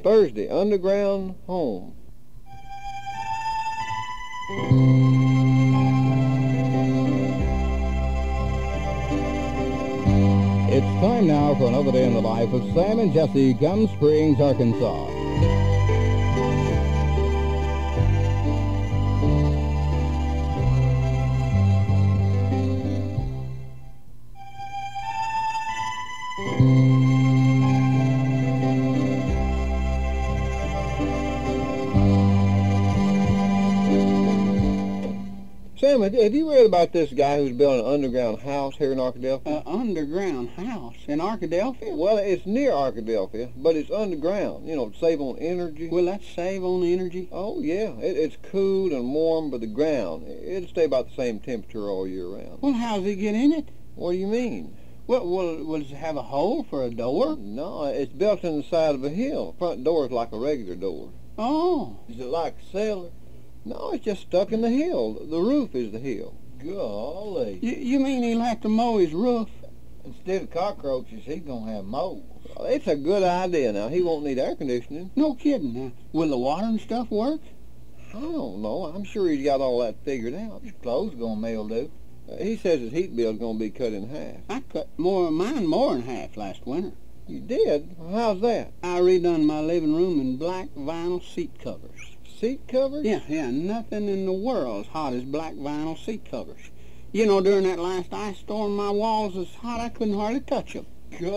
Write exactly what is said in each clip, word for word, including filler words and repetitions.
Thursday, Underground Home. It's time now for another day in the life of Sam and Jesse, Gum Springs, Arkansas. Sam, have have you read about this guy who's building an underground house here in Arkadelphia? An underground house in Arkadelphia? Well, it's near Arkadelphia, but it's underground, you know, to save on energy. Will that save on energy? Oh, yeah. It, it's cool and warm, but the ground, it'll stay about the same temperature all year round. Well, how's he get in it? What do you mean? Well, will, will it have a hole for a door? No, it's built in the side of a hill. The front door is like a regular door. Oh. Is it like a cellar? No, it's just stuck in the hill. The roof is the hill. Golly. You, you mean he'll have to mow his roof? Instead of cockroaches, he's going to have moles. Well, it's a good idea. Now, he won't need air conditioning. No kidding. Now, will the water and stuff work? I don't know. I'm sure he's got all that figured out. His clothes going to mildew. Uh, he says his heat bill's going to be cut in half. I cut more mine more than half last winter. You did? Well, how's that? I redone my living room in black vinyl seat covers. Seat covers? Yeah, yeah, nothing in the world as hot as black vinyl seat covers. You know, during that last ice storm, my walls was hot I couldn't hardly touch them.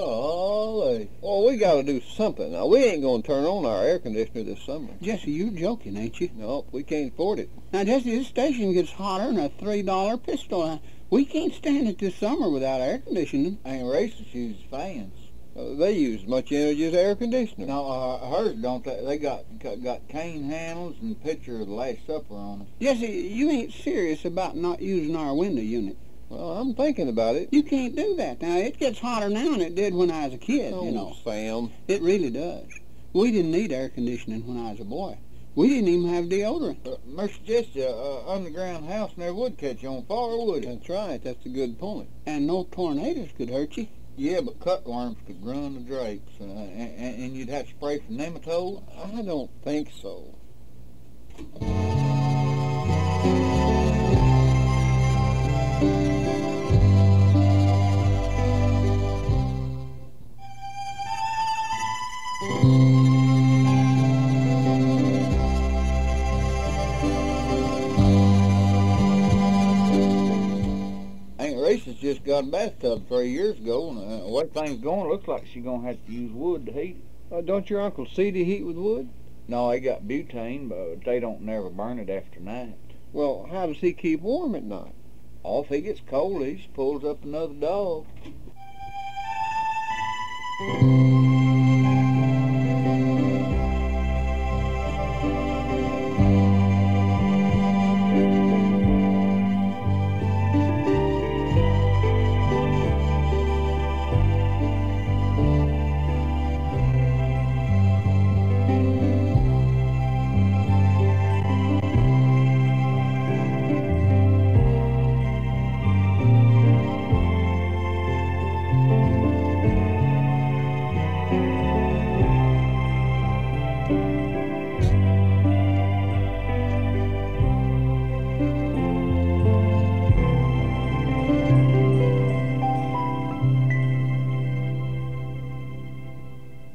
Golly. Well, we got to do something. Now, we ain't going to turn on our air conditioner this summer. Jesse, you joking, ain't you? No, we can't afford it. Now, Jesse, this station gets hotter than a three dollar pistol. We can't stand it this summer without air conditioning. Ain't racist uses fans. Uh, they use as much energy as air conditioner. No, uh, hers don't. They, they got got cane handles and a picture of the Last Supper on them. Jesse, you ain't serious about not using our window unit. Well, I'm thinking about it. You can't do that. Now, it gets hotter now than it did when I was a kid, Oh, you know. Sam. It really does. We didn't need air conditioning when I was a boy. We didn't even have deodorant. Uh, Mercy Jesse, uh, uh, underground house never would catch you on fire, would it? That's right. That's a good point. And no tornadoes could hurt you. Yeah, but cutworms could run the drapes, uh, and, and you'd have to spray for nematodes. I don't think so. Racist just got a bathtub three years ago, and uh, the way things going, it looks like she's going to have to use wood to heat it. Uh, don't your Uncle Ceedy heat with wood? No, they got butane, but they don't never burn it after night. Well, how does he keep warm at night? Oh, if he gets cold, he just pulls up another dog.